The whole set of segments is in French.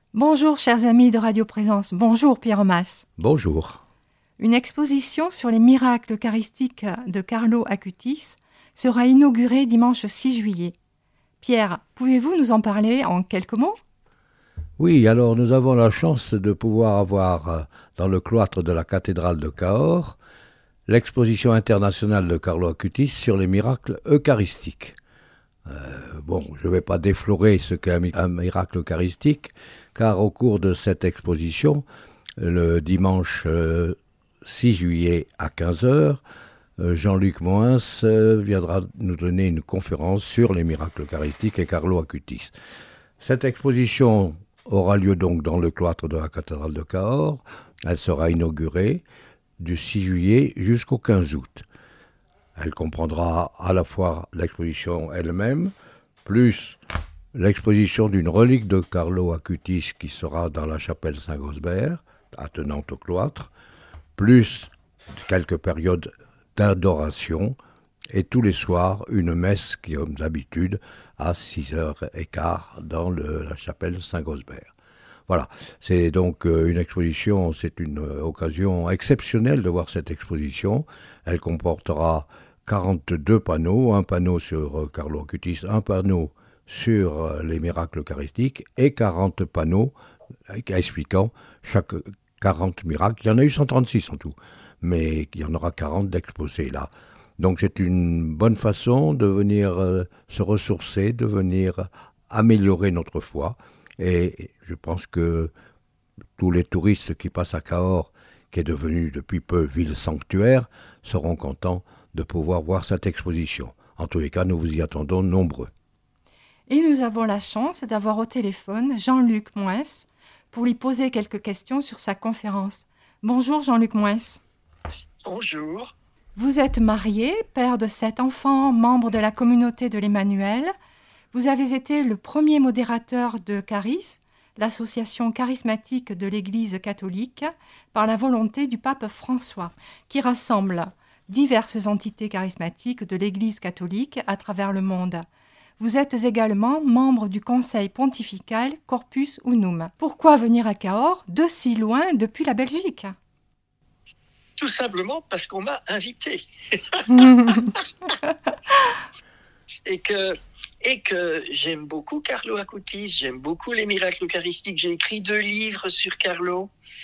Bonjour chers amis de Radio Présence, bonjour Pierre Mas. Bonjour. Une exposition sur les miracles eucharistiques de Carlo Acutis sera inaugurée dimanche 6 juillet. Pierre, pouvez-vous nous en parler en quelques mots ? Oui, alors nous avons la chance de pouvoir avoir dans le cloître de la cathédrale de Cahors l'exposition internationale de Carlo Acutis sur les miracles eucharistiques. Je ne vais pas déflorer ce qu'est un miracle eucharistique, car au cours de cette exposition, le dimanche 6 juillet à 15 heures, Jean-Luc Moins viendra nous donner une conférence sur les miracles eucharistiques et Carlo Acutis. Cette exposition aura lieu donc dans le cloître de la cathédrale de Cahors. Elle sera inaugurée du 6 juillet jusqu'au 15 août. Elle comprendra à la fois l'exposition elle-même, plus l'exposition d'une relique de Carlo Acutis qui sera dans la chapelle Saint-Gosbert, attenante au cloître, plus quelques périodes d'adoration, et tous les soirs, une messe qui, comme d'habitude, à 6h15 dans la chapelle Saint-Gosbert. Voilà, c'est donc une exposition, c'est une occasion exceptionnelle de voir cette exposition. Elle comportera 42 panneaux, un panneau sur Carlo Acutis, un panneau sur les miracles eucharistiques et 40 panneaux expliquant chaque 40 miracles. Il y en a eu 136 en tout, mais il y en aura 40 d'exposés là. Donc c'est une bonne façon de venir se ressourcer, de venir améliorer notre foi. Et je pense que tous les touristes qui passent à Cahors, qui est devenue depuis peu ville sanctuaire, seront contents de pouvoir voir cette exposition. En tous les cas, nous vous y attendons nombreux. Et nous avons la chance d'avoir au téléphone Jean-Luc Moins pour lui poser quelques questions sur sa conférence. Bonjour Jean-Luc Moins. Bonjour. Vous êtes marié, père de 7 enfants, membre de la communauté de l'Emmanuel. Vous avez été le premier modérateur de Charis, l'association charismatique de l'Église catholique, par la volonté du pape François, qui rassemble diverses entités charismatiques de l'Église catholique à travers le monde. Vous êtes également membre du conseil pontifical Corpus Unum. Pourquoi venir à Cahors de si loin depuis la Belgique ? Tout simplement parce qu'on m'a invité. et que j'aime beaucoup Carlo Acutis, j'aime beaucoup les miracles eucharistiques. J'ai écrit 2 livres sur Carlo.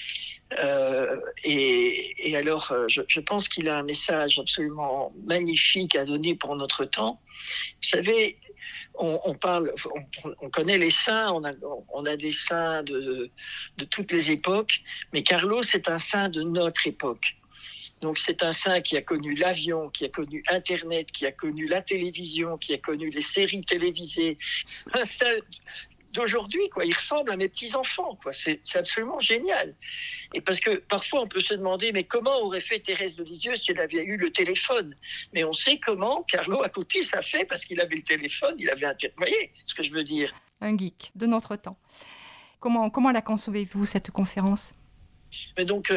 Et alors, je pense qu'il a un message absolument magnifique à donner pour notre temps. Vous savez, on connaît les saints, on a des saints de toutes les époques, mais Carlo, c'est un saint de notre époque. Donc c'est un saint qui a connu l'avion, qui a connu Internet, qui a connu la télévision, qui a connu les séries télévisées. Un saint d'aujourd'hui, quoi. Il ressemble à mes petits-enfants, quoi. C'est absolument génial. Et parce que parfois on peut se demander, mais comment aurait fait Thérèse de Lisieux si elle avait eu le téléphone ? Mais on sait comment Carlo Acutis a fait parce qu'il avait le téléphone, il avait Internet. Vous voyez ce que je veux dire ? Un geek de notre temps. Comment la concevez-vous, cette conférence ? Mais donc,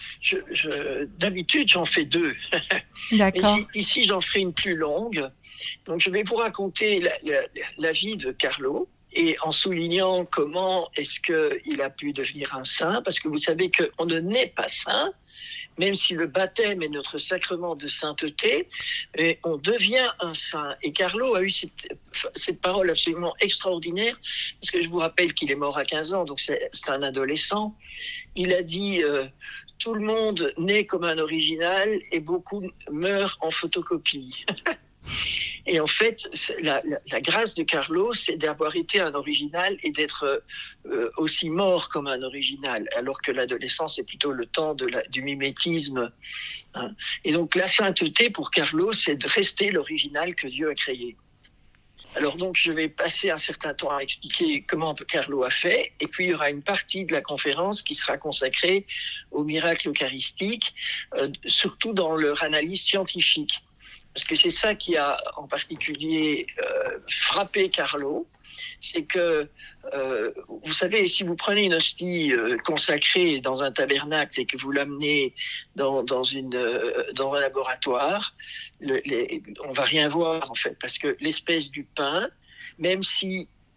d'habitude, j'en fais 2. D'accord. Ici, j'en ferai une plus longue. Donc, je vais vous raconter la vie de Carlo et en soulignant comment est-ce qu'il a pu devenir un saint. Parce que vous savez qu'on ne naît pas saint, même si le baptême est notre sacrement de sainteté, et on devient un saint. Et Carlo a eu cette parole absolument extraordinaire, parce que je vous rappelle qu'il est mort à 15 ans, donc c'est un adolescent. Il a dit tout le monde naît comme un original et beaucoup meurent en photocopie. Et en fait, la grâce de Carlo, c'est d'avoir été un original et d'être aussi mort comme un original, alors que l'adolescence est plutôt le temps du mimétisme. Hein. Et donc la sainteté pour Carlo, c'est de rester l'original que Dieu a créé. Alors donc, je vais passer un certain temps à expliquer comment Carlo a fait, et puis il y aura une partie de la conférence qui sera consacrée aux miracles eucharistiques, surtout dans leur analyse scientifique. Parce que c'est ça qui a en particulier frappé Carlo, c'est que, vous savez, si vous prenez une hostie consacrée dans un tabernacle et que vous l'amenez dans un laboratoire, on va rien voir en fait, parce que l'espèce du pain, même si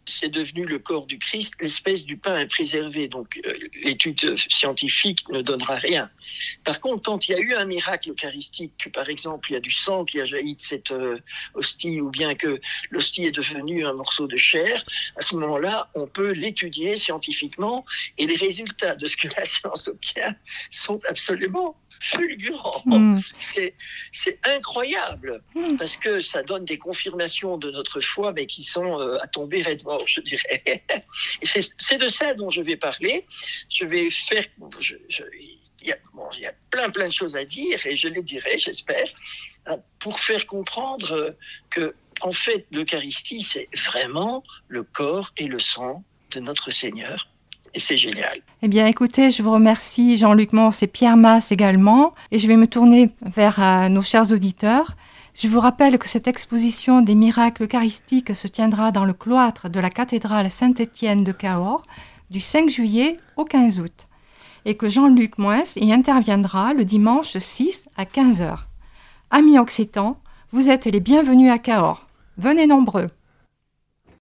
c'est devenu le corps du Christ, l'espèce du pain impréservé. Donc l'étude scientifique ne donnera rien. Par contre, quand il y a eu un miracle eucharistique, que par exemple il y a du sang qui a jailli de cette hostie, ou bien que l'hostie est devenue un morceau de chair, à ce moment-là, on peut l'étudier scientifiquement, et les résultats de ce que la science obtient sont absolument fulgurants. C'est incroyable, parce que ça donne des confirmations de notre foi, mais qui sont à tomber raide mort, je dirais. Et c'est de ça dont je vais parler. Je vais faire... il y a plein de choses à dire, et je les dirai, j'espère, pour faire comprendre que, en fait, l'Eucharistie, c'est vraiment le corps et le sang de notre Seigneur. Et c'est génial. Eh bien, écoutez, je vous remercie Jean-Luc Mors et Pierre Masse également. Et je vais me tourner vers nos chers auditeurs. Je vous rappelle que cette exposition des miracles eucharistiques se tiendra dans le cloître de la cathédrale Saint-Étienne de Cahors du 5 juillet au 15 août. Et que Jean-Luc Moins y interviendra le dimanche 6 à 15h. Amis occitans, vous êtes les bienvenus à Cahors. Venez nombreux.